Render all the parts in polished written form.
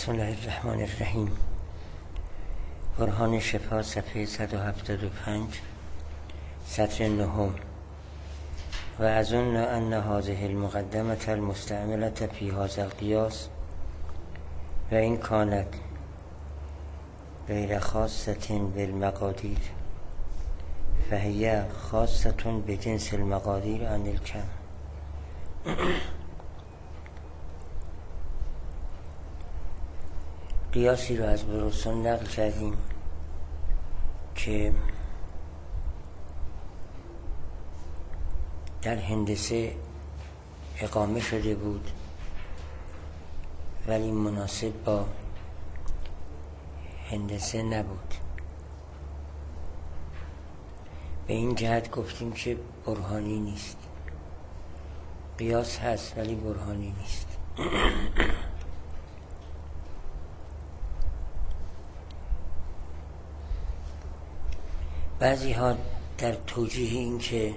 بسم الله الرحمن الرحیم. برهان شفا صفحه 175 سطر 9. و اظن ان هذه المقدمة المستعملة في هذا القياس و این کانت غیر خاصة بالمقادیر فهي خاصة بجنس المقادیر عن الکم. قیاسی رو از بروسون نقل کردیم که در هندسه اقامه شده بود ولی مناسب با هندسه نبود. به این جهت گفتیم که برهانی نیست. قیاس هست ولی برهانی نیست. بعضی ها در توجیه این که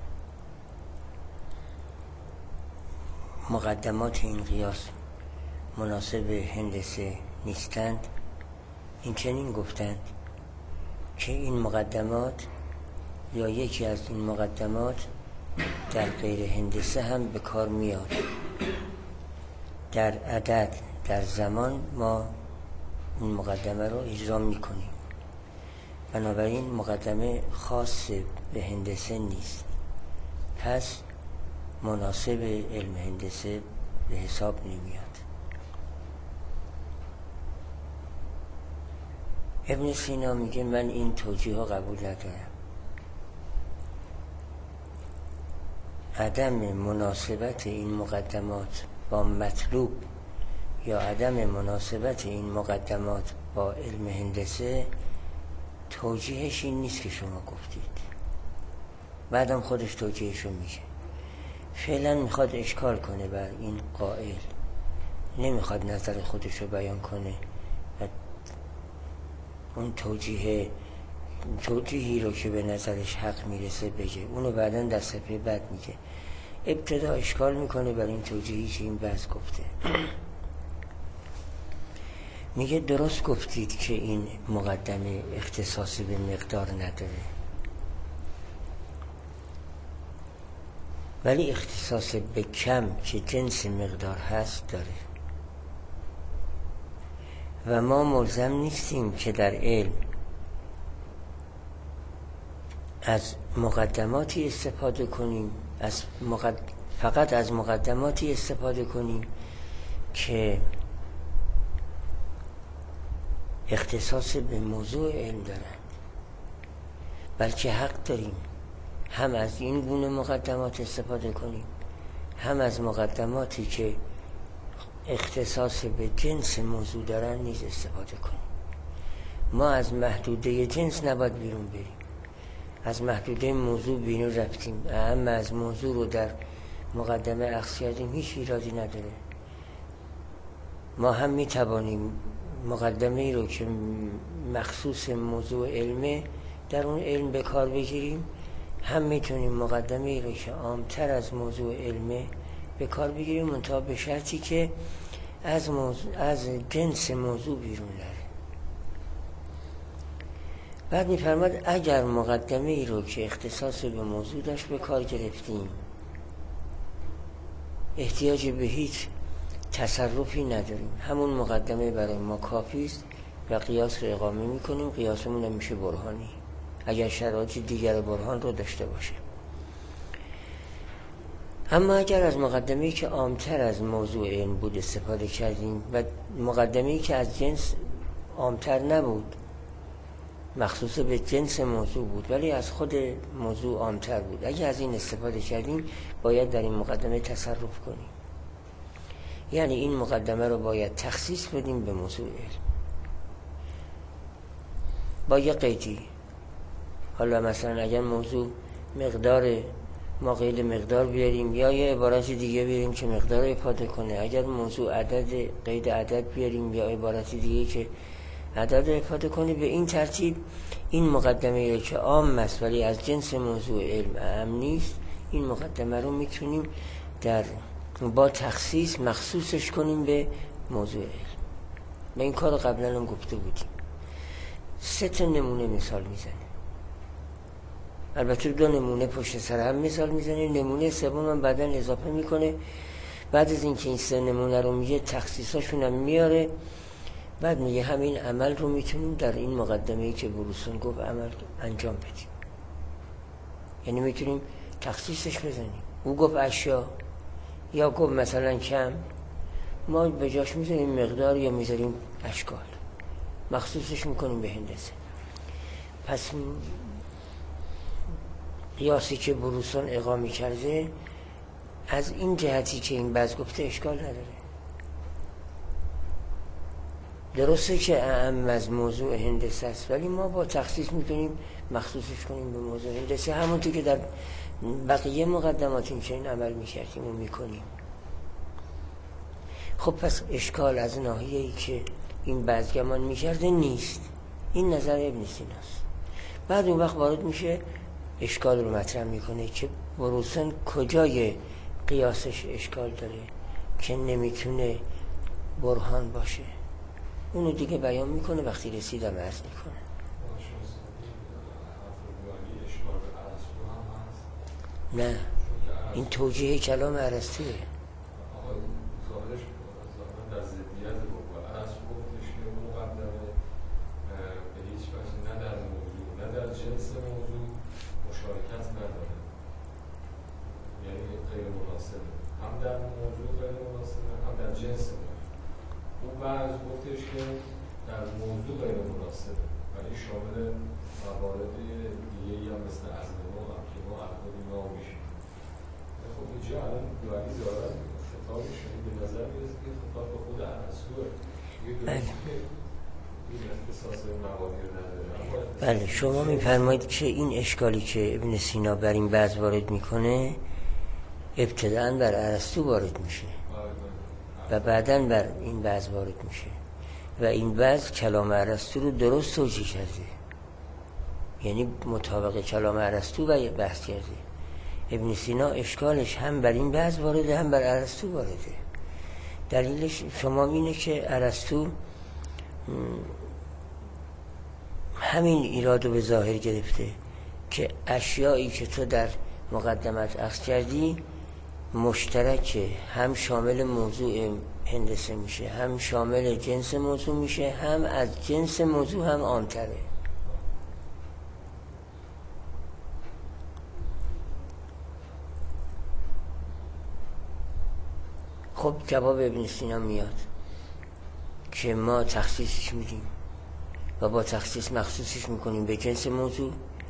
مقدمات این قیاس مناسب هندسه نیستند این چنین گفتند که این مقدمات یا یکی از این مقدمات در غیر هندسه هم به کار میاد. در عدد در زمان ما این مقدمه رو اجرا میکنیم، بنابراین مقدمه خاص به هندسه نیست، پس مناسب علم هندسه به حساب نمیاد. ابن سینا میگه من این توجیه ها قبول ندارم. عدم مناسبت این مقدمات با مطلوب یا عدم مناسبت این مقدمات با علم هندسه توجیهش این نیست که شما گفتید. بعدم خودش توجیهشو میگه. فعلا میخواد اشکال کنه بر این قائل، نمیخواد نظر خودشو بیان کنه و اون توجیهی رو که به نظرش حق میرسه بگه. اونو بعدا در صفحه بعد میگه. ابتدا اشکال میکنه بر این توجیهی که این بحث گفته. میگه درست گفتید که این مقدمه اختصاصی به مقدار نداره، ولی اختصاص به کم که جنس مقدار هست داره و ما ملزم نیستیم که در علم از مقدماتی استفاده کنیم، فقط از مقدماتی استفاده کنیم که اختصاص به موضوع علم دارند، بلکه حق داریم هم از این گونه مقدمات استفاده کنیم هم از مقدماتی که اختصاص به جنس موضوع دارن نیز استفاده کنیم. ما از محدوده جنس نباید بیرون بریم، از محدوده موضوع بیرون رفتیم، اما از موضوع رو در مقدمه اخذ کردیم، هیچ ایرادی نداره. ما هم میتوانیم مقدمه ای رو که مخصوص موضوع علمه در اون علم به کار بگیریم، هم میتونیم مقدمه ای رو که عامتر از موضوع علمه به کار بگیریم، منتها به شرطی که از جنس موضوع بیرون نره. بعد میفرماد اگر مقدمه ای رو که اختصاص به موضوع داشت به کار گرفتیم، احتیاج به هیچ تصرفی نداریم، همون مقدمه برای ما کافی است و قیاس رو اقامه میکنیم. قیاسمون هم میشه برهانی اگر شرایط دیگر برهان رو داشته باشه. اما اگر از مقدمه‌ای که عامتر از موضوع علم بود استفاده کردیم و مقدمه‌ای که از جنس عامتر نبود، مخصوص به جنس موضوع بود ولی از خود موضوع عامتر بود، اگر از این استفاده کردیم باید در این مقدمه تصرف کنیم. یعنی این مقدمه رو باید تخصیص بدیم به موضوع علم با یه قیدی. حالا مثلا اگر موضوع مقدار، ما قید مقدار بیاریم یا یه عبارت دیگه بیاریم که مقدار رو افاده کنه. اگر موضوع عدد، قید عدد بیاریم یا عبارت دیگه که عدد رو افاده کنه. به این ترتیب این مقدمه که عام است ولی از جنس موضوع علم اهم نیست، این مقدمه رو میتونیم با تخصیص مخصوصش کنیم به موضوع علم. ما این کار قبلا هم گفته بودیم. 3 نمونه مثال میزنه، البته 2 نمونه پشت سر هم مثال میزنه، نمونه سوم هم بعدن اضافه میکنه. بعد از اینکه این 3 نمونه رو میگه تخصیصاشون هم میاره، بعد میگه همین عمل رو میتونیم در این مقدمه‌ای که بروسون گفت عمل انجام بدیم. یعنی میتونیم تخصیصش بزنیم. او گفت اشیا یا گفت مثلا کم، ما به جاش میذاریم مقدار یا میذاریم اشکال، مخصوصش میکنیم به هندسه. پس قیاسی که بروسون اقامه کرده از این جهتی که این بعض گفته اشکال نداره. درسته که اعم از موضوع هندسه است، ولی ما با تخصیص میتونیم مخصوصش کنیم به موضوع هندسه، همونطور که در بقیه مقدمات این چنین عمل میکردیم و میکنیم. خب پس اشکال از ناحیه‌ای که این بعض گمان میکرده نیست. این نظر ابن سیناست. بعد اون وقت وارد میشه اشکال رو مطرح میکنه که بروسن کجای قیاسش اشکال داره که نمیتونه برهان باشه. اونو دیگه بیان میکنه وقتی رسیدم عرض میکنه. نه، این توجیه کلام ارسطوئه. بعض گفتش که در موضوع غیر مناسبه، ولی شامل موارد دیگه‌ای هم مثل عزم نوع هم که ما اخبار نام میشیم. خب اینجا الان دوری زارت خطابش به نظر میرسه که خطاب به خود ارسطوئه. این اختصاص موارد نداره. بله، شما میفرمایید که این اشکالی که ابن سینا بر این بعض وارد میکنه ابتداً بر ارسطو وارد میشه و بعداً بر این بعض وارد میشه و این بعض کلام ارسطو رو درست توجیه کرده، یعنی مطابق کلام ارسطو بحث کرده. ابن سینا اشکالش هم بر این بعض وارده هم بر ارسطو وارده. دلیلش شما اینه که ارسطو همین ایراد رو به ظاهر گرفته که اشیایی که تو در مقدمت اخذ کردی مشترکه، هم شامل موضوع هندسه میشه، هم شامل جنس موضوع میشه، هم از جنس موضوع هم عام‌تره. خب جواب ابن سینا میاد که ما تخصیصش میدیم و با تخصیص مخصوصش میکنیم به جنس موضوع،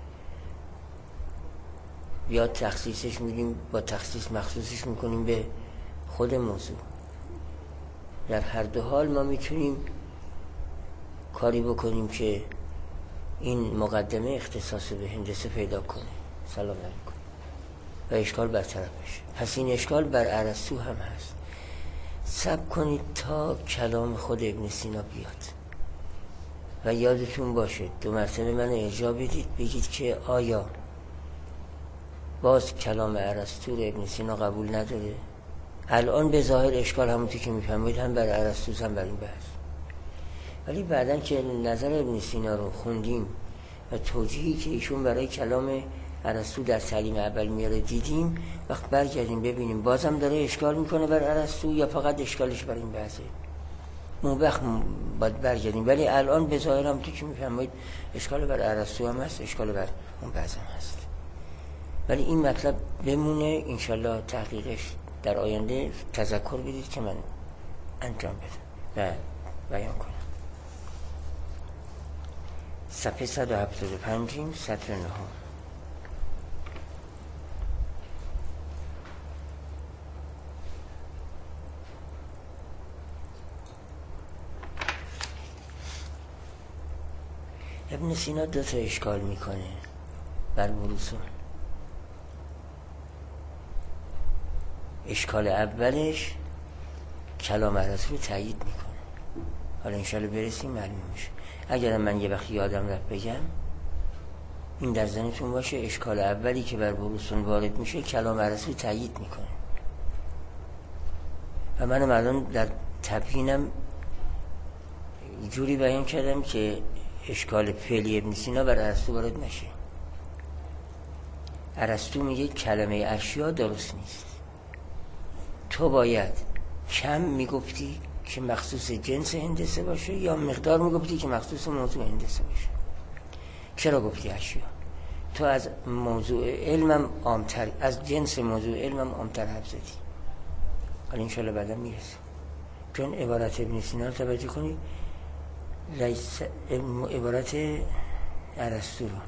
یا تخصیصش میدیم با تخصیص مخصوصش میکنیم به خود موضوع. در هر دو حال ما میتونیم کاری بکنیم که این مقدمه اختصاص به هندسه پیدا کنه، سلام علیکم، و اشکال برطرف بشه. پس این اشکال بر ارسطو هم هست. صبر کنید تا کلام خود ابن سینا بیاد و یادتون باشه 2 مرتبه من ارجاع بدید، بگید که آیا باز کلام ارسطو رو ابن سینا قبول نداره؟ الان به ظاهر اشکال همونطور که میفهمید هم بر ارسطو هم بر این بحث، ولی بعدن که نظر ابن سینا رو خوندیم و توجیهی که ایشون برای کلام ارسطو در تعلیم اول میاره دیدیم، وقت برگردیم ببینیم بازم داره اشکال میکنه بر ارسطو یا فقط اشکالش بر این بحثه، اون وقت باید برگردیم. ولی الان به ظاهر همونطور که میفهمید اشکال بر ارسطو هم هست، اشکال بر اون بحث هم هست. ولی این مطلب بمونه، انشالله تحقیقش در آینده تذکر بدید که من انجام بدم و بیان کنم. صفحه 175 سطر 9. ابن سینا 2 تا اشکال میکنه بر بروسون. اشکال اولش کلام ارسطو رو تایید میکنه. حالا انشالله برسیم معلوم میشه. اگرم من یه وقت یادم رفت بگم، این در ذهنتون باشه، اشکال اولی که بر بروسون وارد میشه کلام ارسطو تایید میکنه و منم الان در تبیینم جوری بیان کردم که اشکال فعلی ابن سینا بر ارسطو وارد نشه. ارسطو میگه کلمه اشیا درست نیست، تو باید کم میگفتی که مخصوص جنس هندسه باشه یا مقدار میگفتی که مخصوص موضوع هندسه باشه. چرا گفتی اشیا؟ تو از موضوع علمم عامتر، از جنس موضوع علمم عامتر حرف زدی. حالا انشالله بعدا میرسیم، چون عبارت ابن سینا رو توجه کنی، عبارت ارسطو رو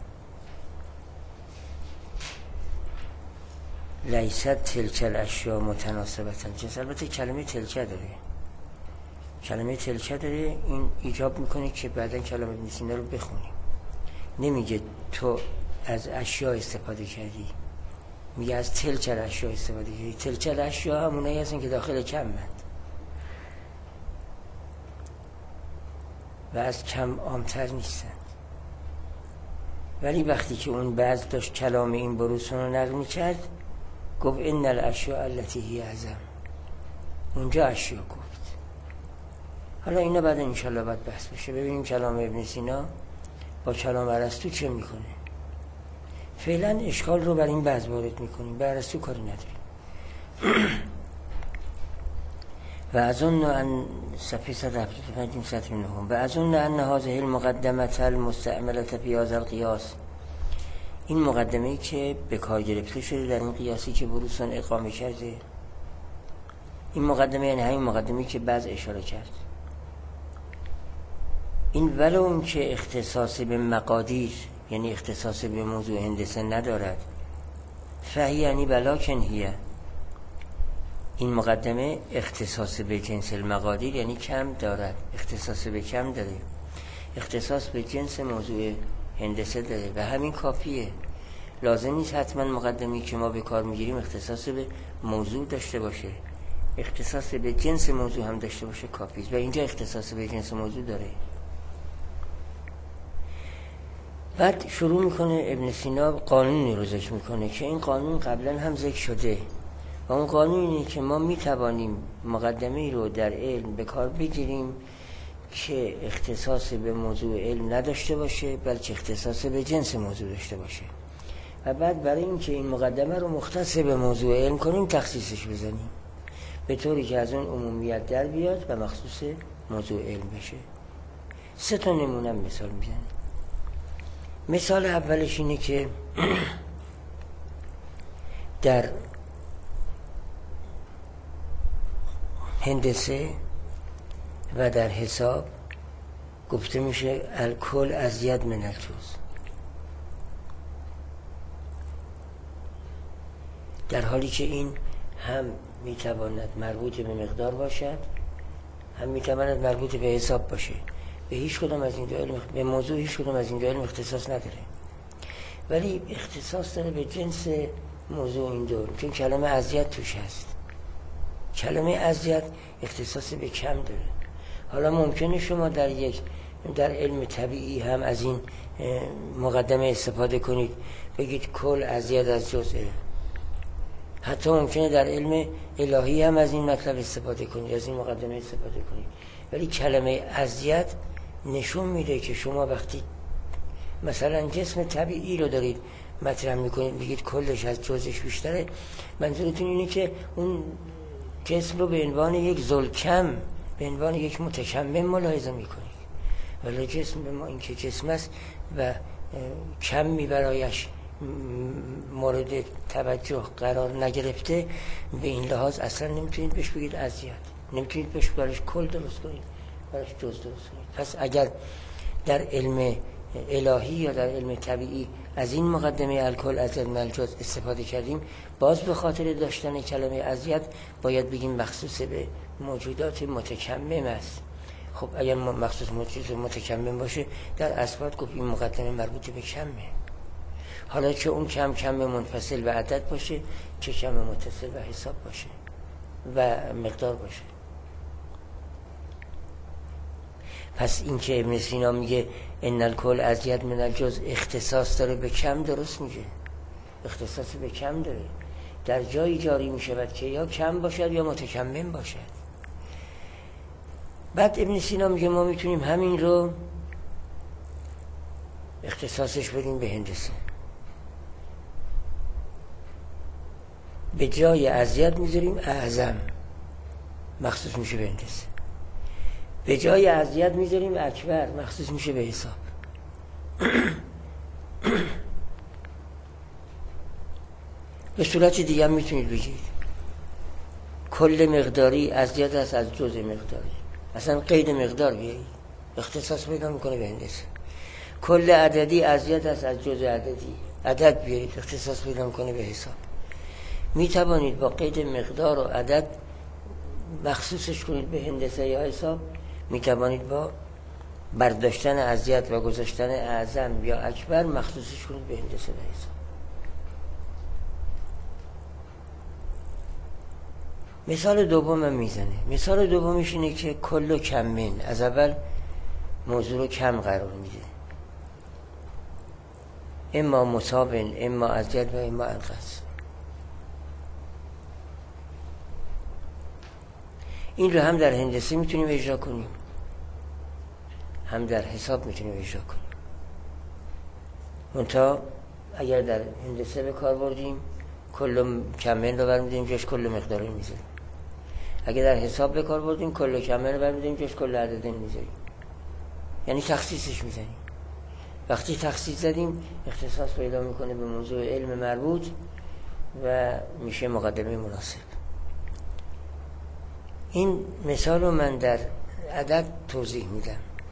لیست تلک الاشیا متناسبتن جنس. البته کلمه تلکه داره، این ایجاب میکنه که بعدا کلمه ابن سینا رو بخونیم. نمیگه تو از اشیا استفاده کردی، میگه از تلک الاشیا استفاده کردی. تلک الاشیا همونایی هستن که داخل کمند و از کم عامتر نیستن. ولی وقتی که اون بعض داشت کلام این بروسون رو نقل میکرد، گفت ان الاشیاء التي هی اعظم، اونجا اشیا گفت. حالا اینا بعد انشالله باید بحث بشه، ببینیم کلام ابن سینا با کلام ارسطو چه میکنه. فعلا اشکال رو بر این بعض وارد میکنیم، به ارسطو کاری نداریم. و اظن ان صفحه 175 سطر 9 و اظن ان هذه المقدمه المستعمله فی هذا القیاس، این مقدمه‌ای که به کار گرفته شده در این قیاسی که بروسون اقامه کرده، این مقدمه یعنی همین مقدمه‌ای که بعض اشاره کرد، این ولو اون که اختصاص به مقادیر یعنی اختصاص به موضوع هندسه ندارد، فهی یعنی بلاکن هیه، این مقدمه اختصاص به جنس المقادیر یعنی کم دارد، اختصاص به کم داره، اختصاص به جنس موضوع هندسه داره و همین کافیه. لازم نیست حتما مقدمه‌ای که ما به کار میگیریم اختصاص به موضوع داشته باشه، اختصاص به جنس موضوع هم داشته باشه کافیه و اینجا اختصاص به جنس موضوع داره. بعد شروع میکنه ابن سینا قانونی رو ذکر میکنه که این قانون قبلا هم ذکر شده و اون قانون اینه که ما میتوانیم مقدمه‌ای رو در علم به کار بگیریم که اختصاص به موضوع علم نداشته باشه بلکه اختصاص به جنس موضوع داشته باشه و بعد برای اینکه این مقدمه رو مختص به موضوع علم کنیم تخصیصش بزنیم به طوری که از اون عمومیت در بیاد و مخصوص موضوع علم بشه. 3 تا نمونه مثال میزنه. مثال اولش اینه که در هندسه و در حساب گفته میشه الکل ازید من الجزء، در حالی که این هم میتواند مربوط به مقدار باشد هم میتواند مربوط به حساب باشه. به هیچ کدوم از این دو علم، به موضوع هیچ کدوم از این دو علم اختصاص نداره، ولی اختصاص داره به جنس موضوع این دو، چون کلمه ازید توش هست. کلمه ازید اختصاص به کم داره. حالا ممکنه شما در علم طبیعی هم از این مقدمه استفاده کنید، بگید کل ازید از جزء. حتی ممکنه در علم الهی هم از این مطلب استفاده کنید، از این مقدمه استفاده کنید، ولی کلمه ازید نشون میده که شما وقتی مثلا جسم طبیعی رو دارید مطرح میکنید بگید کلش از جزءش بیشتره، منظورتون اینه که اون جسم رو به عنوان یک ذوالکم، به عنوان یک متکمم ملاحظه میکنید، ولی جسم به ما این که جسم است و کمی برایش مورد توجه قرار نگرفته، به این لحاظ اصلا نمیتونید بهش بگید ازید، نمیتونید بهش براش کل درست کنید، براش جز درست کنید. پس اگر در علم الهی یا در علم طبیعی از این مقدمه الکل ازید من الجزء استفاده کردیم، باز به خاطر داشتن کلمه ازید باید بگیم مخصوص به موجودات متکمم است. خب اگر مخصوص موجودات متکمم باشه در اثبات گفت این مقدمه مربوط به کمه. حالا چه اون کم منفصل به عدد باشه، چه کم متصل به حساب باشه و مقدار باشه. پس این که ابن سینا میگه ان الکل ازید من الجزء اختصاص داره به کم، درست میگه، اختصاص به کم داره، در جایی جاری میشود که یا کم باشد یا متکمم باشد. بعد ابن سینا میگه ما میتونیم همین رو اختصاصش بدیم به هندسه. به جای اذیت میذاریم اعظم، مخصوص میشه به هندسه. به جای اذیت میذاریم اکبر، مخصوص میشه به حساب. به صورت دیگه هم میتونید بگید کل مقداری اذیت است از جزء مقداری، اصلا قید مقدار بیایید اختصاص پیدا میکنه به هندسه. کل عددی اذیت است از جزء عددی، عدد بیایید اختصاص پیدا میکنه به حساب. میتوانید با قید مقدار و عدد مخصوصش کنید به هندسه یا حساب، میتوانید با برداشتن اذیت و گذاشتن اعظم یا اکبر مخصوصش کنید به هندسه و حساب. مثال دوم میزنه. مثال دومش اینه که کل کمین، از اول موضوع رو کم قرار میده، اما مصابن، اما اذیت و اما انقص. این رو هم در هندسه میتونیم اجرا کنیم، هم در حساب میتونیم اجرا کنیم. منتها اگر در هندسه به کار بردیم کل کمین رو برمیدیم جاش کل مقدار رو میذاریم. اگر در حساب به کار بردیم کل کمین رو برمیدیم جاش کل عددین میذاریم، یعنی تخصیصش میزنیم. وقتی تخصیص زدیم اختصاص پیدا میکنه به موضوع علم مربوط و میشه مقدمه مناسب. این مثال رو من در عدد توضیح میدم.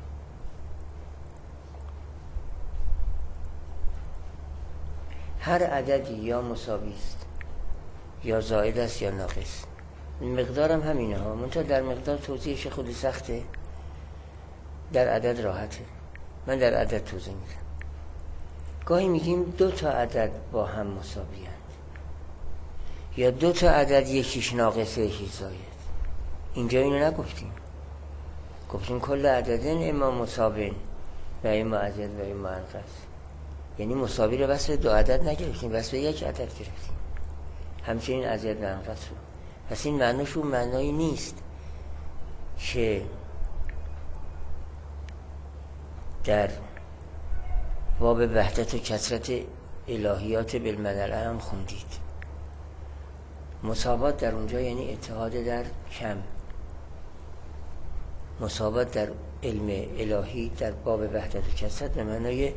هر عددی یا مساوی است یا زائد است یا ناقص. مقدارم همینه ها، منتها در مقدار توضیحش خود سخته، در عدد راحته. من در عدد توضیح میدم. گاهی میگیم دو تا عدد با هم مساوی هستند یا دو تا عدد یکیش ناقصه یکیش زائد. اینجا اینو نگفتیم، گفتیم کل عددین اما مساوین و اما اذیت و اما انقص. یعنی مساوی رو بس به دو عدد نگرفتیم، بس به یک عدد گرفتیم، همچنین اذیت و انقص رو. پس این معناش اون معنایی نیست که در باب وحدت و کثرت الهیات بالمنل هم خوندید. مساوات در اونجا یعنی اتحاد در کم. مساوات در علم الهی در باب وحدت و کثرت به معنای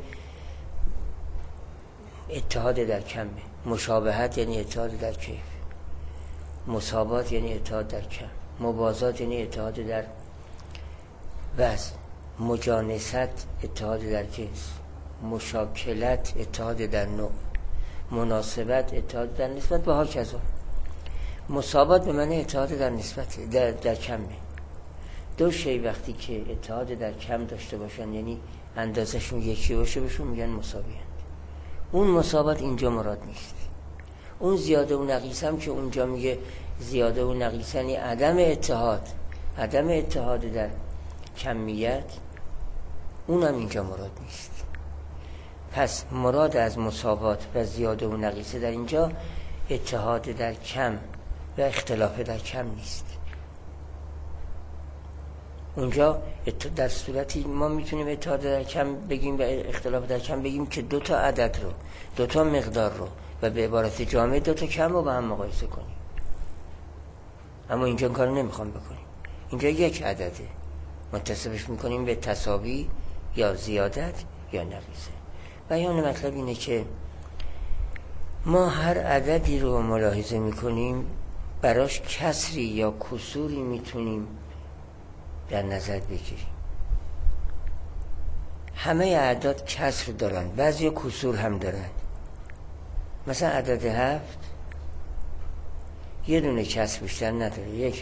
اتحاد در کمه. مشابهت یعنی اتحاد در کیف. مساوات یعنی اتحاد در کم. مبازات یعنی اتحاد در وزن. مجانست اتحاد در جنس. مشاکلت اتحاد در نوع. مناسبت اتحاد در نسبت به ها کذا. مساوات به معنی اتحاد در نسبت در کمه. دو شی وقتی که اتحاد در کم داشته باشن یعنی اندازشون یکی باشه بهشون میگن مساوی هست. اون مساوات اینجا مراد نیست. اون زیاده و نقیص هم که اونجا میگه زیاده و نقیص یعنی عدم اتحاد در کمیت، اونم اینجا مراد نیست. پس مراد از مساوات و زیاده و نقیصه در اینجا اتحاد در کم و اختلاف در کم نیست. اونجا در صورتی ما میتونیم اتحاد در کم بگیم و اختلاف در کم بگیم که دو تا عدد رو، دو تا مقدار رو و به عبارت جامع دو تا کم رو با هم مقایسه کنیم. اما اینجا کار نمیخوام بکنیم. اینجا یک عدده، منتسبش میکنیم به تساوی یا زیادت یا نقیصه. بیان مطلب اینه که ما هر عددی رو ملاحظه میکنیم براش کسری یا کسوری میتونیم در نظر بگیریم. همه اعداد کسر دارن، بعضی کسور هم دارن. مثلا عدد 7 یه دونه کسر بیشتر نداره، 1/7.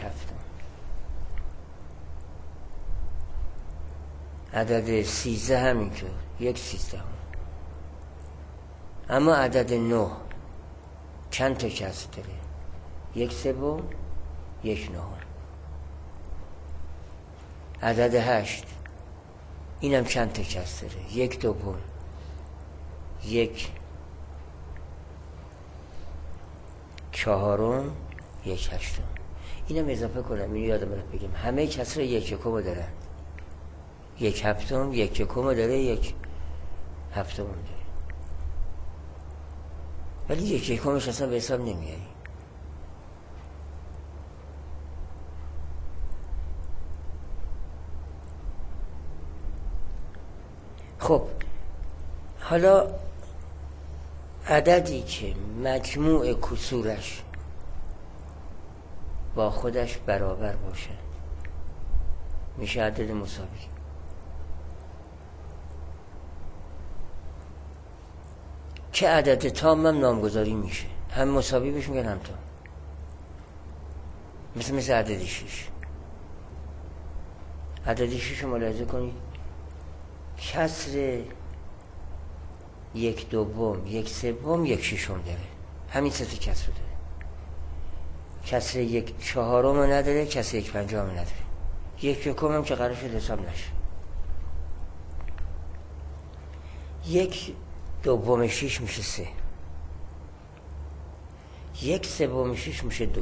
عدد 13 همینطور، 1/13. اما عدد 9 چند تا کسر داره؟ 1/3، 1/9. عدد 8 اینم چند تا کسر داره؟ 1/2، 1/4، 1/8. اینم اضافه کنم، اینو یادم رفت بگم، همه کسر یک یکم دارن، یک هفتم یک یکم داره، یک هفتم داره، ولی یک یکمش اصلا به حساب نمیاری. خب حالا عددی که مجموع کسورش با خودش برابر باشه میشه عدد مساوی. چه عدد تام هم نامگذاری میشه، هم مساوی بهش میگن هم تام، مثل عدد 6. عدد 6 رو ملاحظه کنید، کسر یک دوم، یک سوم، یک ششم داره، همین سه تا کسر داره. کسر یک چهارم نداره، کسر یک پنجم نداره، یک یکم هم که قرار شد حساب نشه. یک دوم 6 میشه 3، یک سوم 6 میشه 2،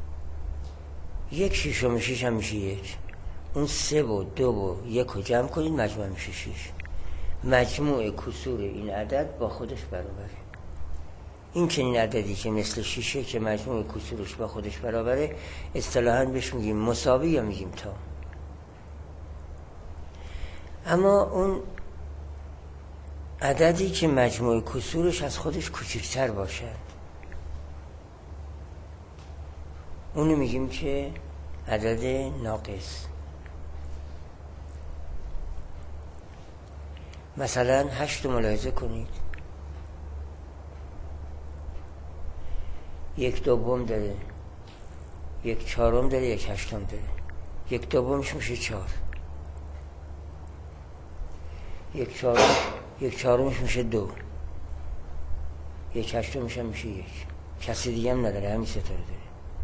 یک ششم 6 هم میشه 1. اون 3 و 2 و 1 رو جمع کنید مجموع میشه 6. مجموع کسور این عدد با خودش برابره. این چنین عددی که مثل 6 که مجموع کسورش با خودش برابره اصطلاحاً بهش میگیم مساوی یا میگیم تام. اما اون عددی که مجموع کسورش از خودش کوچکتر باشد اونو میگیم که عدد ناقص. مثلا 8 رو ملاحظه کنید، یک دوم داره، یک چهارم داره، یک هشتم داره. یک دومش میشه 4، یک چهارمش میشه 2، یک هشتمش هم میشه 1. کسی دیگه هم نداره، همین ستاره داره.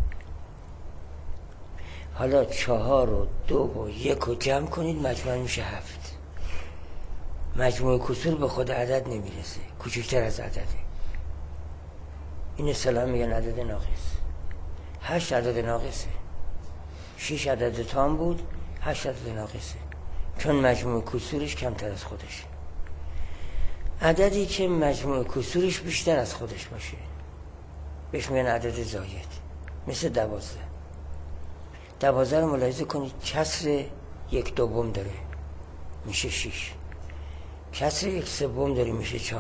حالا 4 و 2 و 1 رو جمع کنید مجموع میشه 7. مجموع کسور به خود عدد نمیرسه، کوچکتر از عدده. این اصطلاحاً میگن عدد ناقص. 8 عدد ناقصه، 6 عدد تام بود، 8 عدد ناقصه، چون مجموع کسورش کمتر از خودشه. عددی که مجموع کسورش بیشتر از خودش باشه بهش میگن عدد زاید، مثل 12. 12 رو ملاحظه کنید، کسر یک دوم داره میشه 6، کسر یک سوم داره میشه 4،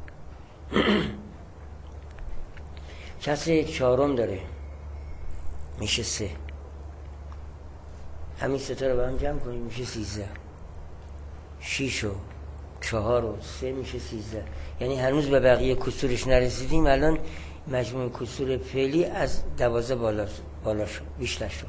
کسر یک چهارم داره میشه 3. همین سه تا رو با هم جمع کنید میشه 13. 6 و 4 و 3 میشه 13. یعنی هنوز به بقیه کسورش نرسیدیم. الان مجموع کسور فعلی از 12 بالا شد، بیشتر شد.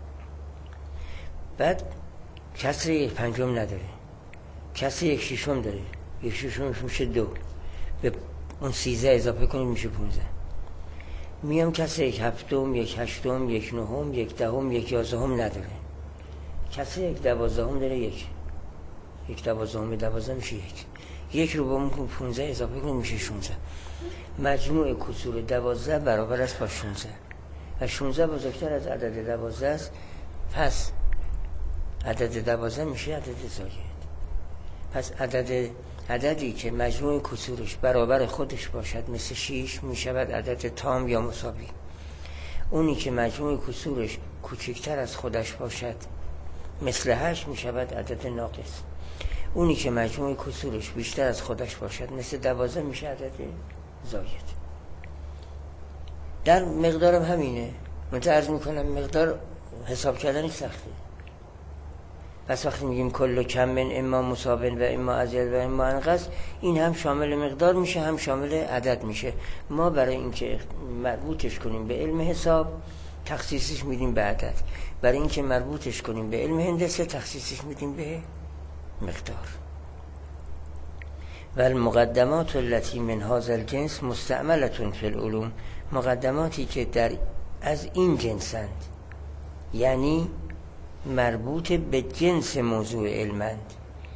بعد کسر یک پنجم نداره، کسر یک ششم داره، یک ششمش میشه 2، به اون 13 اضافه کنید میشه 15. میام کسر یک هفتم، یک هشتم، یک نهم، یک دهم، یک یازدهم نداره، کسر یک دوازدهم داره، یک دوازدهم 12 میشه 1. 1 رو با اون 15 اضافه کنید میشه 16. مجموع کسور 12 برابر است با 16 و 16 بزرگتر از عدد 12 است. پس عدد 12 میشه عدد زاید. پس عددی که مجموع کسورش برابر خودش باشد مثل 6 میشود عدد تام یا مساوی. اونی که مجموع کسورش کوچکتر از خودش باشد مثل 8 میشود عدد ناقص. اونی که مجموع کسورش بیشتر از خودش باشد مثل 12 میشه عدد زاید. در مقدارم همینه. من عرض میکنم مقدار حساب کردنش سخته. پس وقتی میگیم کل کم من اما مساوی و اما ازید و اما انقص، این هم شامل مقدار میشه هم شامل عدد میشه. ما برای اینکه مربوطش کنیم به علم حساب تخصیصش میدیم به عدد، برای اینکه مربوطش کنیم به علم هندسه تخصیصش میدیم به مقدار. و المقدمات التي من هذا الجنس مستعملة في العلوم، مقدماتی که از این جنسند، یعنی مربوط به جنس موضوع علمند،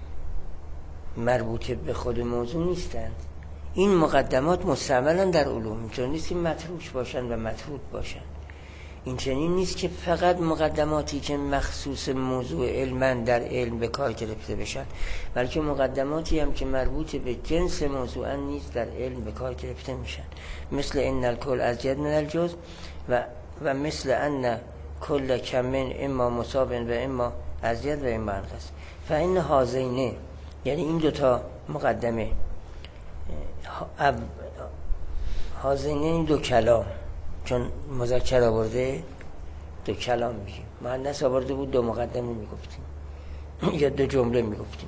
مربوط به خود موضوع نیستند. این مقدمات مستعملن در علوم، چون نیست که متروک باشن و مطرود باشن. این چنین نیست که فقط مقدماتی که مخصوص موضوع علم در علم به کار گرفته بشن، بلکه مقدماتی هم که مربوط به جنس موضوع نیز در علم به کار گرفته میشن، مثل ان الکل ازید من الجزء و مثل ان کل کمن اما مصابن و اما ازید و اما انقص. فان هازینه، یعنی این دوتا مقدمه، هازینه این دو کلام، چون مذکر آورده دو کلام میگیم، مؤنث آورده بود دو مقدمه میگفتیم یا دو جمله میگفتیم.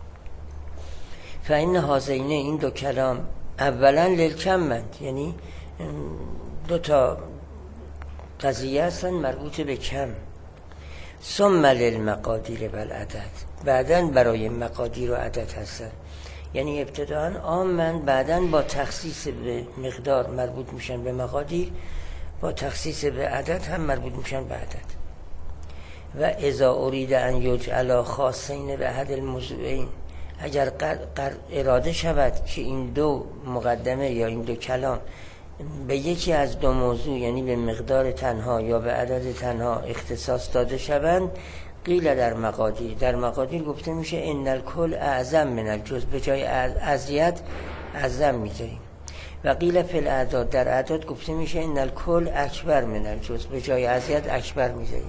فإن هازینه این دو کلام اولا للکمند، یعنی دو تا قضیه هستن مربوط به کم، ثم للمقادیر و العدد، بعدن برای مقادیر و عدد هستن، یعنی ابتداء عامن، بعدن با تخصیص به مقدار مربوط میشن به مقادیر، با تخصیص به عدد هم مربوط میشن به عدد. و اذا ارید ان یجعل خاصین به احد الموضوعین، اگر اراده شود که این دو مقدمه یا این دو کلام به یکی از دو موضوع، یعنی به مقدار تنها یا به عدد تنها اختصاص داده شوند، قیل در مقادیر گفته میشه ان الکل اعظم من الجزء، به جای ازید اعظم میذاریم. و قیل فی الاعداد، در اعداد گفته میشه ان الکل اکبر من الجزء، به جای ازید اکبر میذاریم.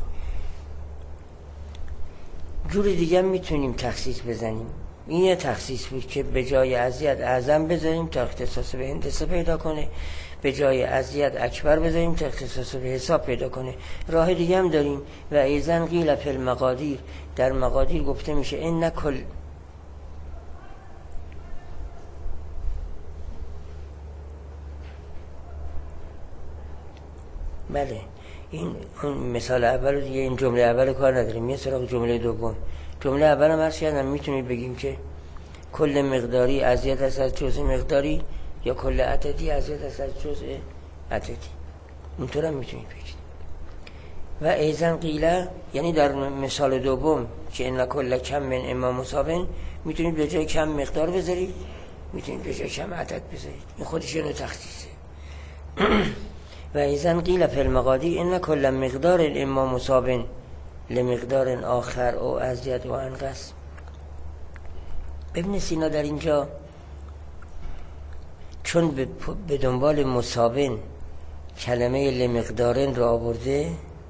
جور دیگه میتونیم تخصیص بزنیم، این یه تخصیص بود که به جای ازید اعظم بذاریم تا اختصاص به هندسه پیدا کنه، به جای ازید اکبر بذاریم تا اختصاص به حساب پیدا کنه. راه دیگه هم داریم. و ایزن قیل فی المقادیر، در مقادیر گفته میشه ان کل، بله این اون مثال اول دیگه، این جمله اول کار نداریم، یه سراغ جمله دوم. جمله اول هم عرض کردم میتونید بگیم که کل مقداری ازید است از جزء مقداری، یا کل عددی ازید است از جزء عددی، اینطور هم میتونید بگید. و ایزن قیله، یعنی در مثال دوم که ان کل کم من اما مصابن، میتونید به جای کم مقدار بذارید، میتونید به جای کم عدد بذارید، این خودش یه تخصیصه. و ایزن قیل فی المقادیر ان کل مقدار اما مصابن لمقدار آخر او ازید و انقص. ابن سینا در اینجا چون به دنبال مصابن کلمه لمقدارن را آورده،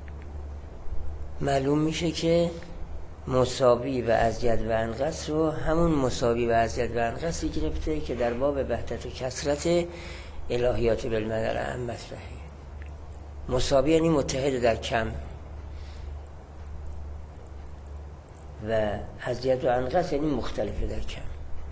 معلوم میشه که مساوی و ازید و انقص رو همون مساوی و ازید و انقصی گرفته که در باب وحدت و کثرت الهیات بالمعنی الاعم مطرحه. مساوی یعنی متحد در کم، و ازید و انقص یعنی مختلفه در کم.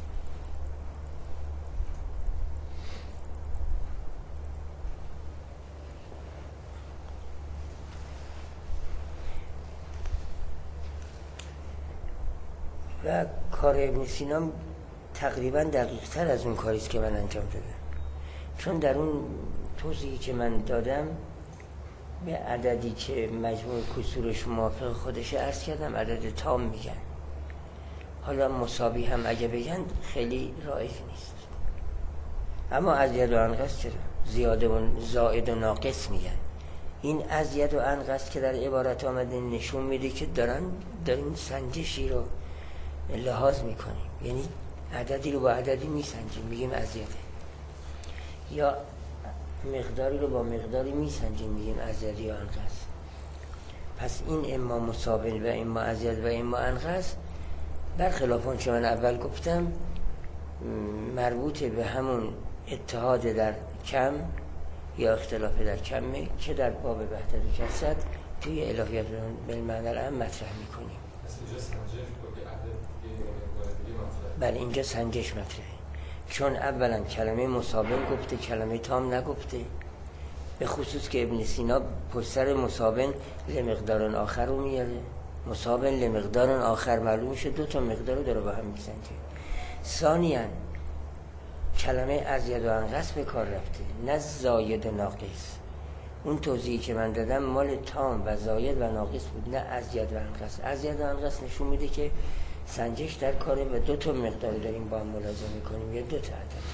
و کار ابن سینا تقریبا دقیق تر از اون کاریست که من انجام دادم، چون در اون توضیحی که من دادم به عددی که مجموع کسورش موافق خودشه عرض کردم عدد تام میگن. حالا مساوی هم اگه بگن خیلی رایج نیست، اما ازید و انقص چرا؟ زیاده و زائد و ناقص میگن. این ازید و انقص که در عبارت آمده نشون میده که داریم سنجشی رو لحاظ میکنیم، یعنی عددی رو با عددی میسنجیم میگیم ازیده، یا مقداری رو با مقداری میسنجیم میگیم ازید یا انقص. پس این اما مساوی و اما ازید و اما انقص، برخلاف اون که من اول گفتم، مربوط به همون اتحاد در کم یا اختلاف در کمه که در باب وحدت و کثرت توی الهیات بالمعنی الاعم مطرح میکنیم. بله اینجا سنجش مطرحه، چون اولا کلمه مساوی گفته، کلمه تام نگفته، به خصوص که ابن سینا پشت مساوی لمقدار آخر رو میاره. مساوی لمقدار آخر معلوم میشه دو تا مقدار رو داره با هم میسنجه. ثانیاً کلمه ازید و انقص به کار رفته، نه زاید و ناقص. اون توضیحی که من دادم مال تام و زاید و ناقص بود، نه ازید و انقص. ازید و انقص نشون میده که سنجش در کاره و دو تا مقدار داریم با هم ملاحظه میکنیم یا دو تا عدد.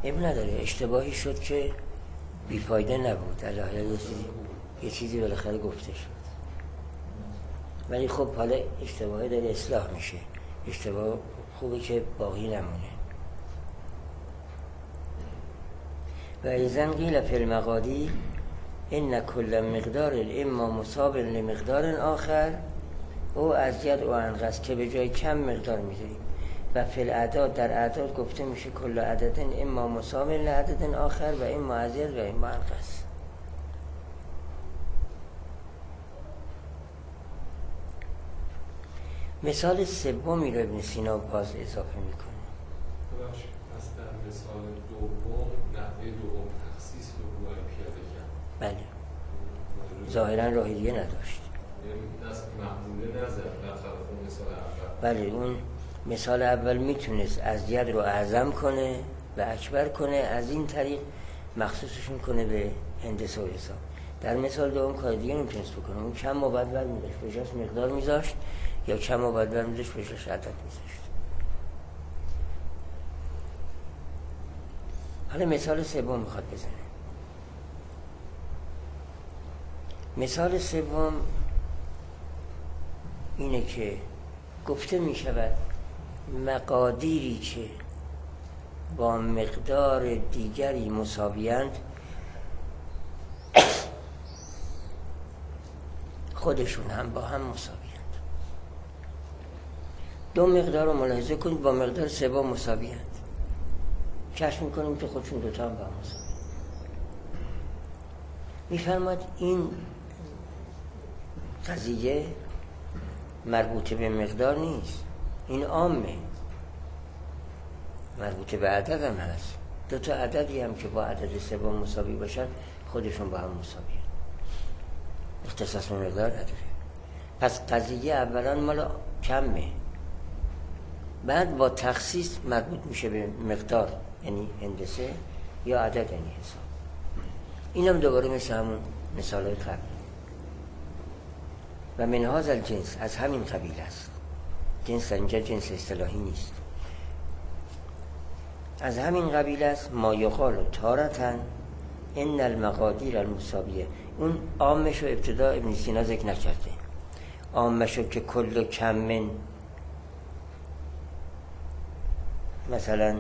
اب نداره، اشتباهی شد که بیفایده نبود، یه چیزی بالاخره گفته شد، ولی خب حالا اشتباهی داره اصلاح میشه، اشتباه خوبه که باقی نمونه. و ایزن قیل فی المقادیر ان کل مقدار اما مساو لمقدار آخر او ازید و انقص، که به جای کم مقدار میذاریم. و فی الاعداد، در اعداد گفته میشه کل عدد اما مساو لعدد آخر و اما ازید و اما انقص. مثال سومی رو ابن سینا باز اضافه میکنه. پس در مثال دوم نحوه دوم تخصیص رو باید پیاده کرد. بله، ظاهرا راه دیگه نداشت. یعنی دست محموله نزد برخلاف اون مثال اول. بله، اون مثال اول میتونست از ید رو اعظم کنه و اکبر کنه، از این طریق مخصوصشون کنه به هندسه و حساب. در مثال دوم کار دیگه نمیتونست بکنه، اون کم و بدبر میداشت، به جاش مقدار میذاشت، یا کم و بدبر میداشت، به جاش عدد میذاشت. حالا مثال سوم میخواد بزنه. مثال سوم اینه که گفته میشود مقادیری که با مقدار دیگری مساویند خودشون هم با هم مساویند. دو مقدار رو ملاحظه کنید با مقدار سوم مساویند، کشف میکنیم که خودشون دوتا هم با هم مساویند. میفرماد این قضیه مربوط به مقدار نیست، این عامه، مربوط به عدد هم هست. دو تا عددی هم که با عدد سوم مساوی باشن خودشون با هم مساوی، اختصاص به مقدار نداره. پس قضیه اولا مال کمه، بعد با تخصیص مربوط میشه به مقدار، یعنی هندسه، یا عدد یعنی حساب. اینم دوباره مثل همون مثالای قبل. و من هذا الجنس، از همین قبیل است. جنس اینجا جنس اصطلاحی نیست، از همین قبیل است. ما یقال تارةً ان المقادیر المساویه. اون عامش رو ابتدا ابن سینا ذکر نکرده، عامش رو که کل کم من، مثلا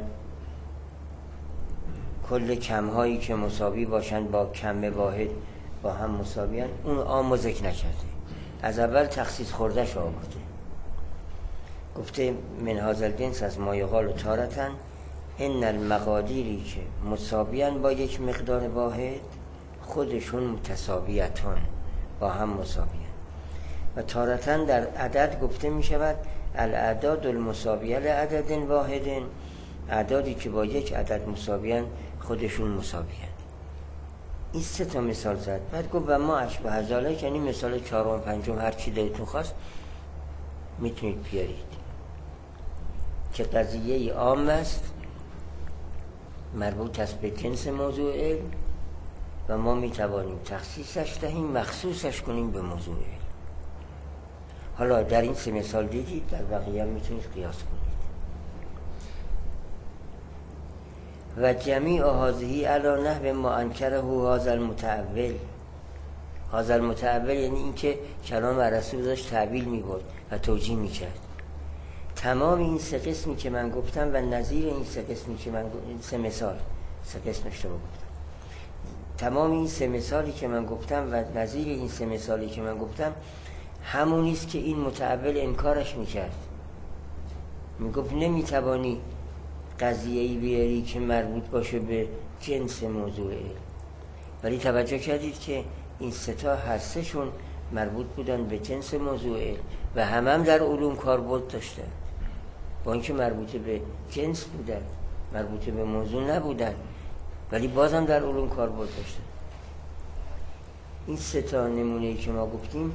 کل کم هایی که مساوی باشن با کم واحد با هم مساویان، اون عام رو ذکر نکرده، از اول تخصیص خورده شو آورده. گفته من هذا الجنس از ما یقال تارةً ان المقادیری که مساویان با یک مقدار واحد خودشون متساویتون، با هم مساویان. و تارةً در عدد گفته می شود الاعداد المساویه لعدد واحد، اعدادی که با یک عدد مساویان خودشون مساویان. این سه تا مثال زد. بعد گفت و ما اشبه ذالک، یعنی مثال چهارم پنجم هر چی دلتون خواست میتونید بیارید، که قضیه عام است، مربوط است به جنس موضوع علم و ما میتوانیم تخصیصش دهیم، مخصوصش کنیم به موضوع علم. حالا در این سه مثال دیدید، در بقیه هم میتونید قیاس کنید. و جمیع هذه علی نحو ما انکره هذا المتأول. هذا المتأول یعنی این که کلام رسول داشت تعبیل میبرد و توجیه میکرد. تمام این سه قسمی که من گفتم و نظیر این سه قسمی که من گفتم، این سه مثال، سه قسم اشتباه گفتم، تمام این سه مثالی که من گفتم و نظیر این سه مثالی که من گفتم همونیست که این متأول انکارش میکرد. میگفت نمیتوانی قضیه‌ای بیاری که مربوط باشه به جنس موضوع علم، ولی توجه کردید که این سه تا هر سه شون مربوط بودن به جنس موضوع علم و هم در علوم کاربرد داشتن، با اینکه مربوط به جنس بودن، مربوط به موضوع نبودن، ولی بازم در علوم کاربرد داشتن. این سه تا نمونه‌ای که ما گفتیم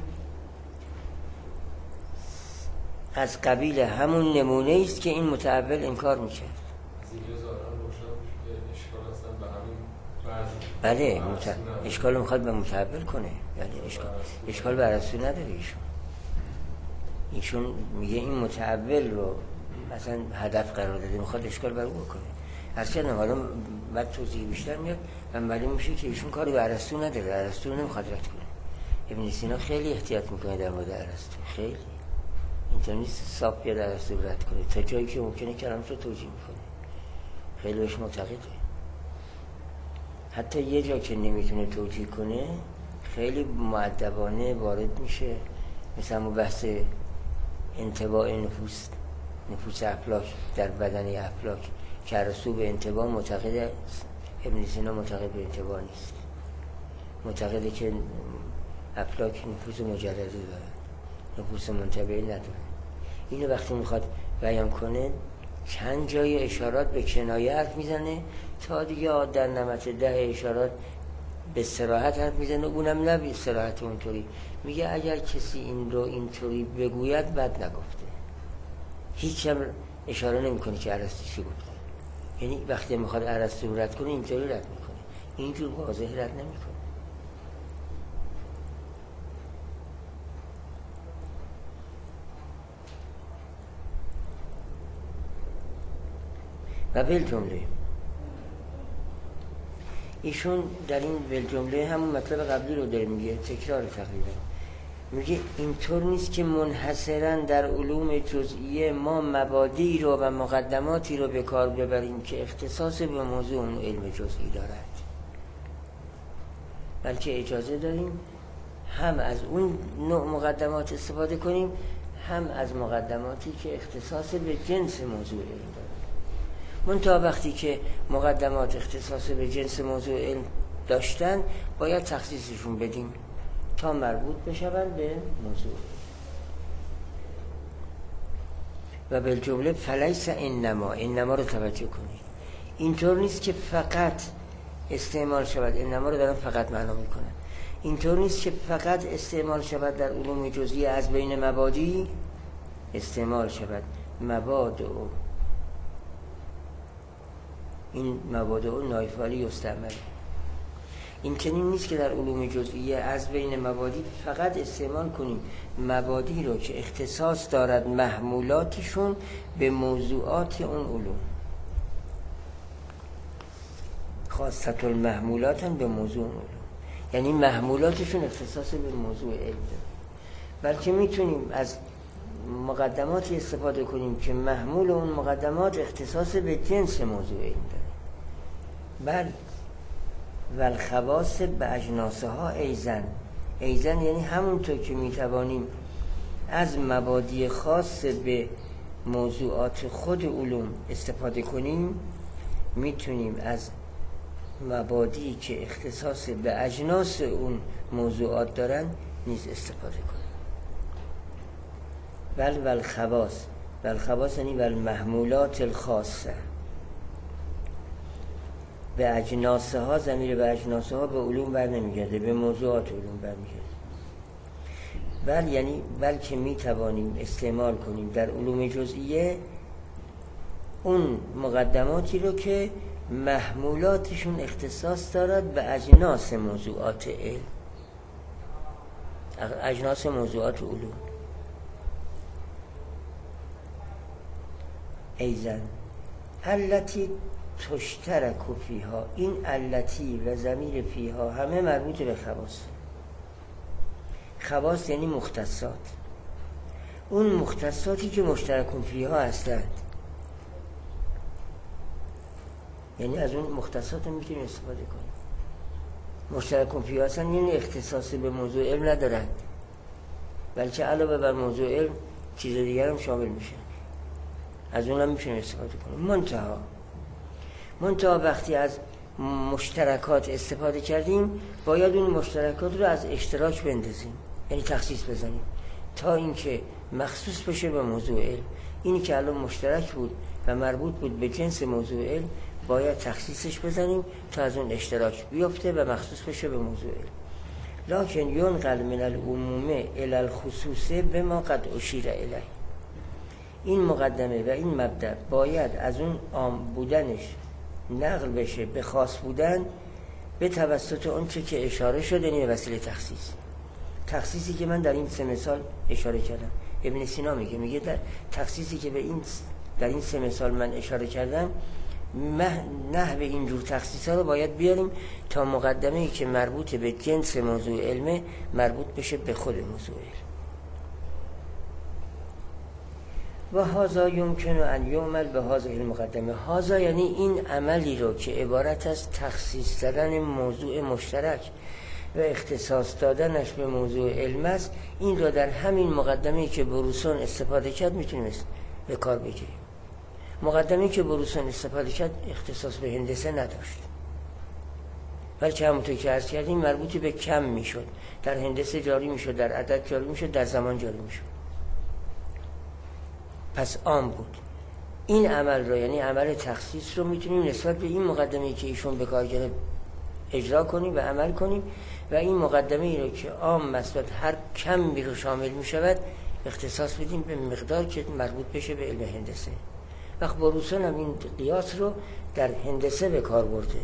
از قبیل همون نمونه است که این متأول انکار میکرد. بله، اشکال میخواد به متأول کنه، یعنی اشکال به رسول نداره. ایشون میگه این متأول رو مثلا هدف قرار داده، میخواد اشکال بر او بکنه. از کردم حالا بعد توضیح بیشتر میاد و معلوم میشه که ایشون کاری به ارسطو نداره، ارسطو نمیخواد رد کنه. ابن سینا خیلی احتیاط میکنه در مورد ارسطو، خیلی اینطور نیست صاف بیاد ارسطو رد کنه، تا جایی که ممکنه کلامش رو توجیه میکنه، خیلی بهش معتقده. حتی یه جا که نمیتونه توجیه کنه خیلی مؤدبانه وارد میشه، مثلا بحث انطباع نفوس افلاک در بدن افلاک که ارسطو به انطباع معتقد است، ابن سینا معتقد به انطباع نیست، معتقده که افلاک نفوس مجرده داره، نفوس منطبعی نداره. اینو وقتی میخواد بیان کنه چند جای اشارات به کنایه حرف میزنه تا دیگه در نمط 10 اشارات به صراحت حرف میزنه، اونم نه به صراحت اونطوری. میگه اگر کسی این رو اینطوری بگوید بد نگفته، هیچ هم اشاره نمیکنه که ارسطو چی گفته. یعنی وقتی میخواد ارسطو رد کنه اینطوری رد میکنه، اینجور واضح رد نمیکنه. و بالجمله ایشون در این بالجمله همون مطلب قبلی رو داره میگه، تکرار تقریبا. میگه اینطور نیست که منحصرا در علوم جزئیه ما مبادی رو و مقدماتی رو به کار ببریم که اختصاص به موضوع اون علم جزئی دارد، بلکه اجازه داریم هم از اون نوع مقدمات استفاده کنیم، هم از مقدماتی که اختصاص به جنس موضوع علم دارد. منتها وقتی که مقدمات اختصاص به جنس موضوع علم داشتن باید تخصیصشون بدیم تا مربوط بشوند به موضوع. و بالجمله فلیس انما رو توجه کنید، اینطور نیست که فقط استعمال شود، انما رو دارم فقط معنا میکنم، اینطور نیست که فقط استعمال شود در علوم جزئی از بین مبادی استعمال شود مبادئ، این مبادئ نایفالی استعمال. این چنین نیست که در علوم جزئیه از بین مبادی فقط استعمال کنیم مبادی رو که اختصاص دارد محمولاتشون به موضوعات اون علوم، خاصة المحمولات به موضوع اون علوم، یعنی محمولاتشون اختصاص به موضوع علم داره، بلکه میتونیم از مقدماتی استفاده کنیم که محمول اون مقدمات اختصاص به جنس موضوع علم داره. بل و الخواص به اجناسها ایزن یعنی همونطور که میتوانیم از مبادی خاص به موضوعات خود علوم استفاده کنیم، میتونیم از مبادی که اختصاص به اجناس اون موضوعات دارن نیز استفاده کنیم. بل و الخواص یعنی و المحمولات الخاصه به اجناسها، ضمیر به اجناسها به علوم بر نمیگرده، به موضوعات علوم برمیگرده. بل یعنی بلکه می توانیم استعمال کنیم در علوم جزئیه اون مقدماتی رو که محمولاتشون اختصاص دارد به اجناس موضوعات علم، اجناس موضوعات علوم. ایزن التی تشترک فیها، این التی و ضمیر فیها همه مربوط به خواص. خواص یعنی مختصات، اون مختصاتی که مشترک فیها هستند، یعنی از اون مختصات میتونیم استفاده کنیم. مشترک فیها هستند یعنی اختصاص به موضوع علم ندارند، بلکه علاوه بر موضوع علم چیز دیگر هم شامل میشه، از اون هم میتونیم استفاده کنیم. منتها وقتی از مشترکات استفاده کردیم باید اون مشترکات رو از اشتراک بندازیم، یعنی تخصیص بزنیم تا اینکه مخصوص بشه به موضوع علم. اینی که الان مشترک بود و مربوط بود به جنس موضوع علم باید تخصیصش بزنیم تا از اون اشتراک بیفته و مخصوص بشه به موضوع علم. لکن ینقل من العموم الی الخصوص بما قد اشیر الیه، این مقدمه و این مبدأ باید از اون عام بودنش نقل بشه به خاص بودن به توسط اون چه که اشاره شده، یعنی وسیله تخصیصی که من در این 3 مثال اشاره کردم. ابن سینا میگه در تخصیصی که به این در این 3 مثال من اشاره کردم نحو اینجور تخصیصا رو باید بیاریم تا مقدمه‌ای که مربوط به جنس موضوع علمه مربوط بشه به خود موضوع علم. و هذا یمکن ان یعمل به هذه المقدمه. هذا یعنی این عملی رو که عبارت از تخصیص دادن موضوع مشترک و اختصاص دادنش به موضوع علم است، این رو در همین مقدمه‌ای که بروسون استفاده کرد میتونیم به کار بگیریم. مقدمه‌ای که بروسون استفاده کرد اختصاص به هندسه نداشت، بلکه همونطور که عرض کردیم مربوطی به کم میشد، در هندسه جاری میشد، در عدد جاری میشد، در زمان جاری میشد، پس عام بود. این عمل رو یعنی عمل تخصیص رو میتونیم نسبت به این مقدمه‌ای که ایشون به کار گرفت اجرا کنیم و عمل کنیم و این مقدمه‌ای رو که عام مثبت هر کمی رو شامل میشود اختصاص بدیم به مقدار که مربوط بشه به علم هندسه. وقت بروسون هم این قیاس رو در هندسه به کار برده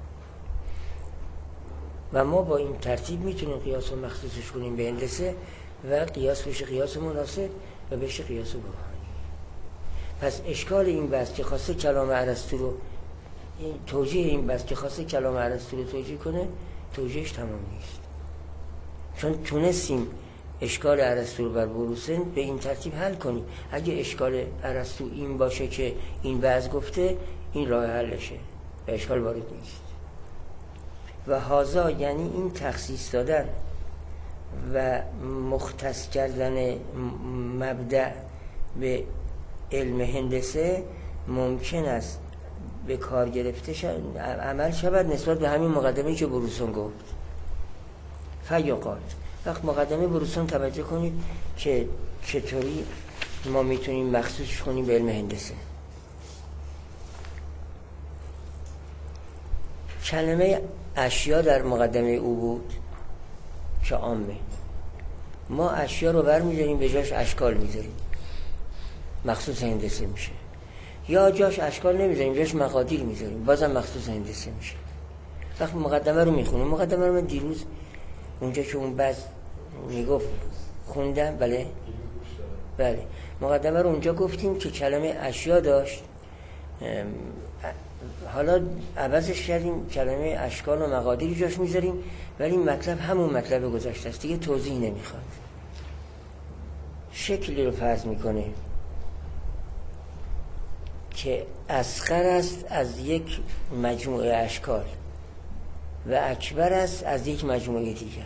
و ما با این ترتیب میتونیم قیاس رو مخصوصش کنیم به هندسه و قیاس بشه قیاس مناسب و بشه قیاس برهانی. پس اشکال این بحث که خواسته کلام ارسطو رو توجیه این بحث که خواسته کلام ارسطو رو توجیه کنه توجیهش تمام نیست، چون تونستیم اشکال ارسطو رو بر بروسن به این ترتیب حل کنیم. اگه اشکال ارسطو این باشه که این بعض گفته این راه حلشه و اشکال وارد نیست. و هازا یعنی این تخصیص دادن و مختص کردن مبدأ به علم هندسه ممکن است به کار گرفته عمل شود نسبت به همین مقدمه‌ای که بروسون گفت. فیقال وقت مقدمه بروسون توجه کنید که چطوری ما میتونیم مخصوصش کنیم به علم هندسه. کلمه اشیا در مقدمه او بود که عامه، ما اشیا رو برمی‌داریم به جاش اشکال میذاریم مخصوص هندسه میشه، یا جاش اشکال نمیذاریم جاش مقادیر میذاریم بازم مخصوص هندسه میشه. وقتی مقدمه رو میخونیم، مقدمه رو من دیروز اونجا که اون بعض میگفت خوندم، بله مقدمه رو اونجا گفتیم که کلمه اشیا داشت، حالا عوضش کردیم کلمه اشکال و مقادیر جاش میذاریم، ولی مطلب همون مطلب گذشته است دیگه، توضیح نمیخواد. شکلی رو فرض میکنه که اصغر است از یک مجموعه اشکال و اکبر است از یک مجموعه دیگر.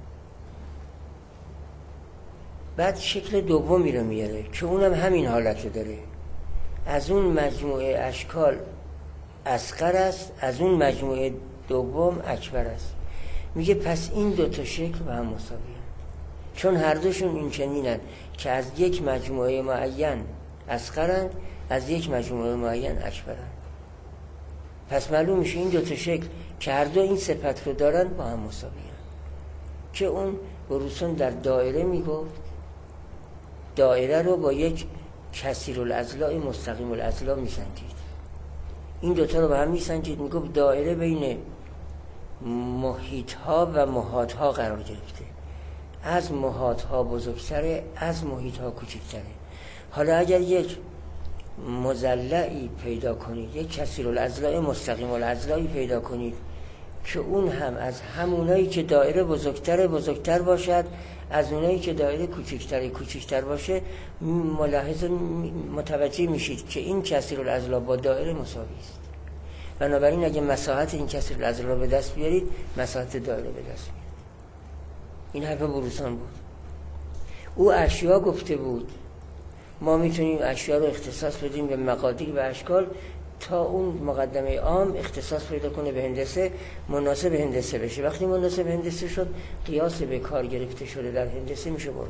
بعد شکل دومی رو میاره که اونم همین حالت رو داره، از اون مجموعه اشکال اصغر است، از اون مجموعه دوم اکبر است. میگه پس این دوتا شکل با هم مساوی هستند، چون هر دوشون این چنینن که از یک مجموعه معین اصغرند، از یک مجموعه معین اکبرند. پس معلوم میشه این دوتا شکل که هر دو این صفت رو دارن با هم مساوی هستند. که اون بروسون در دایره میگفت دایره رو با یک کثیر الاضلاع مستقیم الاضلاع میسنجید، این دوتا رو با هم میسنجید، میگفت دایره بین محیط ها و محاط ها قرار گرفته، از محاط ها بزرگتره، از محیط ها کوچکتره. حالا اگر یک مضلعی پیدا کنید، یک کثیر الاضلاع مستقیم الاضلاعی پیدا کنید که اون هم از همونایی که دایره بزرگتر باشد، از اونایی که دایره کوچکتر باشه، متوجه میشید که این کثیر الاضلاع با دایره مساوی است. بنابراین اگه مساحت این کثیر الاضلاع به دست بیارید، مساحت دایره به دست میاد. این حرف بروسون بود. او اشیا گفته بود ما میتونیم اشیا رو اختصاص بدیم به مقادیر و اشکال تا اون مقدمه عام اختصاص پیدا کنه به هندسه، مناسب هندسه بشه. وقتی مناسب هندسه شد، قیاس به کار گرفته شده در هندسه میشه برهان.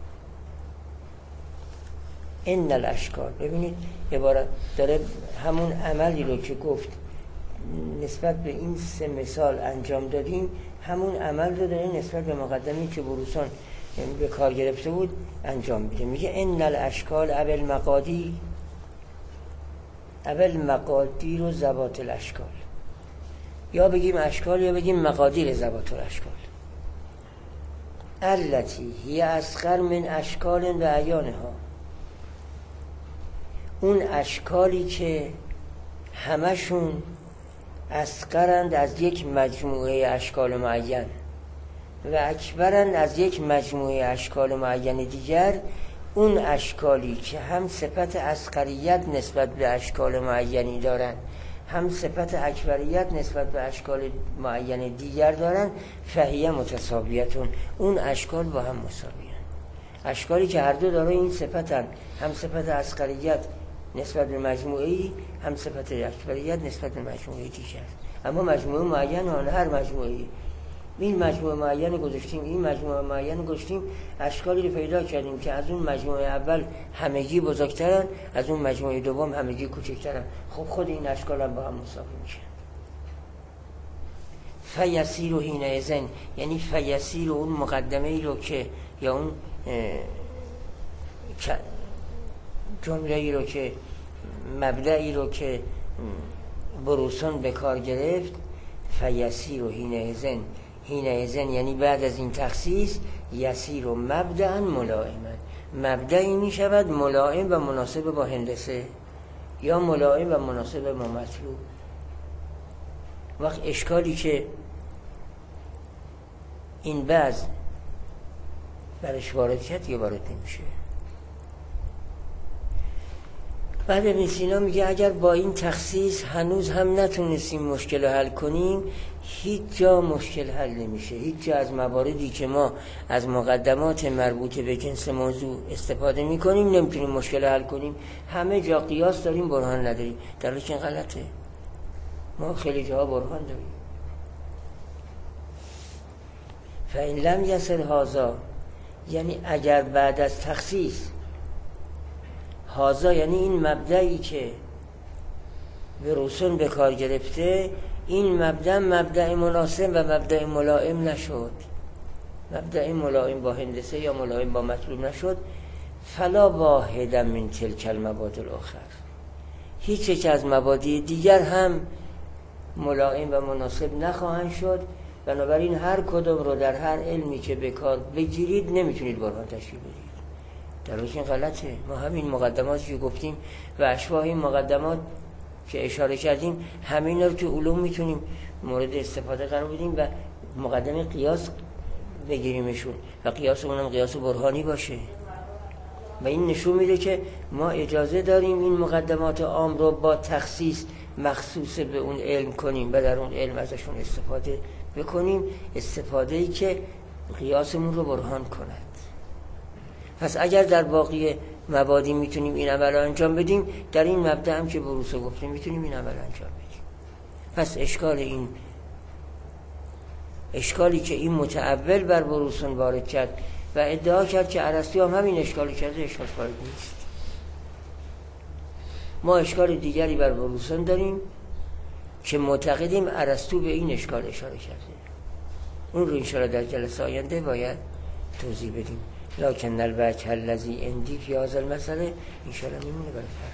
ان الاشکال، ببینید عبارت داره همون عملی رو که گفت نسبت به این سه مثال انجام دادیم، همون عمل رو داره نسبت به مقدمی که بروسون به کار گرفته بود انجام میده. میگه ان الاشکال اول مقادیر و ذوات الاشکال، یا بگیم اشکال یا بگیم مقادیر ذوات الاشکال. التی هی اصغر من اشکال و اعیانها، اون اشکالی که همشون اصغرند از یک مجموعه اشکال معین و اکبرند از یک مجموعه اشکال معین دیگر. اون اشکالی که هم صفت اصغریت نسبت به اشکال معینی دارن، هم صفت اکبریت نسبت به اشکال معین دیگر دارن، فهیه متساویتون، اون اشکال با هم مساویه. اشکالی که هر دو داره این صفتن، هم صفت اصغریت نسبت به مجموعه‌ای، هم صفت اکبریت نسبت به مجموعه دیگر. اما مجموعه معین آن هر مجموعه‌ای، این مجموعه معین گذاشتیم، این مجموعه معین گذاشتیم، اشکالی رو پیدا کردیم که از اون مجموعه اول همگی بزرگترن، از اون مجموعه دوم همگی کوچکترن. خب خود این اشکال هم با هم مساوی میشن. فیسیر و حینئذ، یعنی فیسیر و اون مقدمه ای رو که یا اون جمله ای رو که مبدعی رو که بروسون به کار گرفت، فیسیر و حینئذ یعنی بعد از این تخصیص، یسیر و مبدعا ملائما، مبدعی می شود ملائم و مناسب با هندسه یا ملائم و مناسب با مطلوب. وقت اشکالی که این بعض برش وارد کرد یا وارد نمیشه. بعد ابن سینا میگه اگر با این تخصیص هنوز هم نتونستیم مشکل رو حل کنیم، هیچ جا مشکل حل نمیشه. هیچ جا از مواردی که ما از مقدمات مربوط به جنس موضوع استفاده میکنیم نمیتونیم مشکل حل کنیم. همه جا قیاس داریم، برهان نداریم، در حالی که این غلطه. ما خیلی جاها برهان داریم. فإن لم یصل هذا، یعنی اگر بعد از تخصیص هذا یعنی این مبدعی که به روسون به کار گرفته، این مبدع مناسب و مبدع ملائم نشد، مبدع ملائم با هندسه یا ملائم با مطلوب نشد، فلا واحد من تلک المبادئ الاخر، هیچ یک از مبادئ دیگر هم ملائم و مناسب نخواهند شد. بنابراین هر کدوم رو در هر علمی که به کار بگیرید نمیتونید برهان تشکیل بدید. در حالی که غلطه. ما همین مقدماتی که گفتیم و اشباه این مقدمات که اشاره کردیم، همین رو تو علوم میتونیم مورد استفاده قرار بدیم و مقدمه قیاس بگیریمشون و قیاس اونم قیاس برهانی باشه. و این نشون میده که ما اجازه داریم این مقدمات عام رو با تخصیص مخصوص به اون علم کنیم و در اون علم ازشون استفاده بکنیم، استفاده‌ای که قیاسمون رو برهان کند. پس اگر در باقی مبادی میتونیم این عمل رو انجام بدیم، در این مبدأ هم که بروسو گفتیم میتونیم این عمل رو انجام بدیم. پس اشکالی که این متأول بر بروسون وارد کرد و ادعا کرد که ارسطو هم همین اشکالی کرده، اشکال وارد نیست. ما اشکال دیگری بر بروسون داریم که معتقدیم ارسطو به این اشکال اشاره کرده. اون رو انشاءالله در جلسه آینده باید توضیح بدیم. لکن الوجه الذی عندی فی هذا المسأله انشاءالله میمونه برای